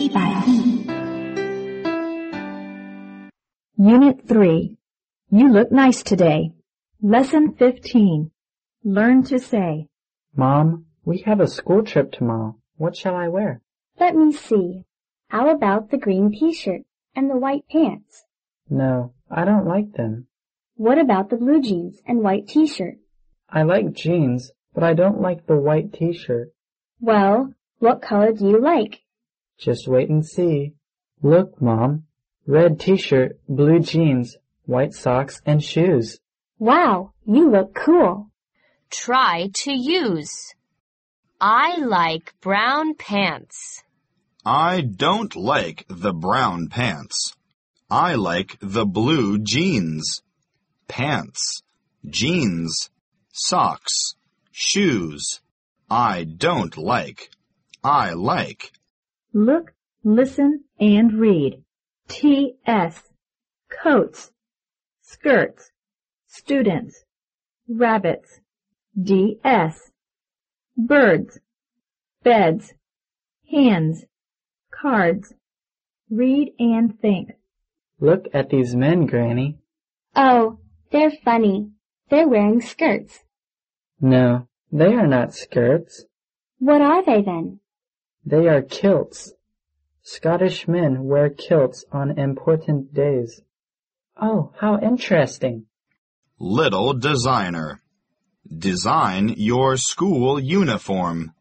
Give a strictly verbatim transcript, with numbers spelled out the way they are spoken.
一百亿。 Unit three. You look nice today. Lesson fifteen. Learn to say. Mom, we have a school trip tomorrow. What shall I wear? Let me see. How about the green t-shirt and the white pants? No, I don't like them. What about the blue jeans and white t-shirt? I like jeans, but I don't like the white t-shirt. Well, what color do you like? Just wait and see. Look, Mom. Red t-shirt, blue jeans, white socks, and shoes. Wow, you look cool. Try to use. I like brown pants. I don't like the brown pants. I like the blue jeans. Pants, jeans, socks, shoes. I don't like. I like. Look, listen, and read. T S. Coats, skirts, students, rabbits. D S. Birds, beds, hands, cards. Read and think. Look at these men, Granny. Oh, they're funny. They're wearing skirts. No, they are not skirts. What are they then? They are kilts. Scottish men wear kilts on important days. Oh, how interesting. Little designer. Design your school uniform.